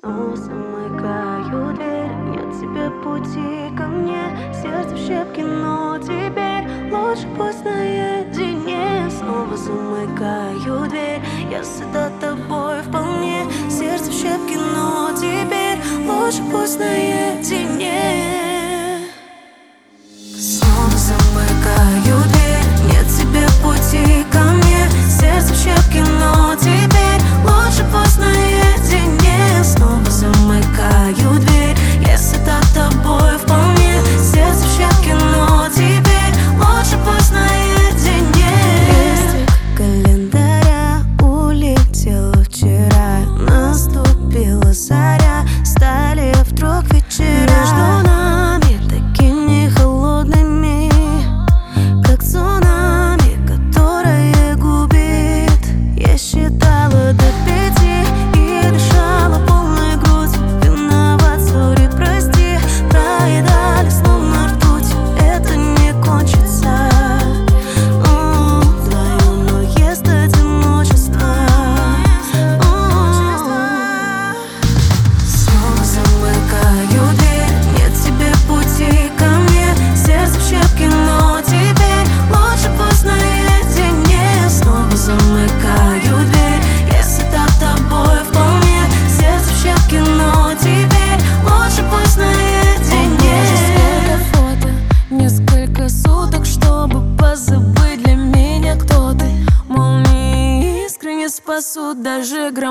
Снова замыкаю дверь, нет тебе пути ко мне. Сердце в щепки, но теперь лучше пусть наедине. Снова замыкаю дверь, я сыта тобой вполне. Сердце в щепки, но теперь лучше пусть наедине. Снова замыкаю дверь, нет тебе пути ко мне. Сердце в щепки, но теперь лучше пусть наедине. Снова замыкаю дверь, я сыта тобой вполне. Сердце в щепки, но теперь лучше пусть наедине. Листик календаря улетел вчера. Наступила заря, стали вдруг вечера. Между нами такими холодными, как цунами, которое губит. Я считала до 5 и дышала полной грудь. Виноват, сори, прости. Проедали словно ртуть, это не кончится вдвоем, но ест одиночество. Снова замыкаю дверь, нет тебе пути ко мне. Сердце в щепки, но теперь лучше пусть наедине. Снова замыкаю дверь, я сыта тобой вполне. Сердце в щепки, но теперь лучше пусть наедине. Фото, несколько суток, чтобы позабыть для меня, кто ты. Мол, не искренне спасут даже грань.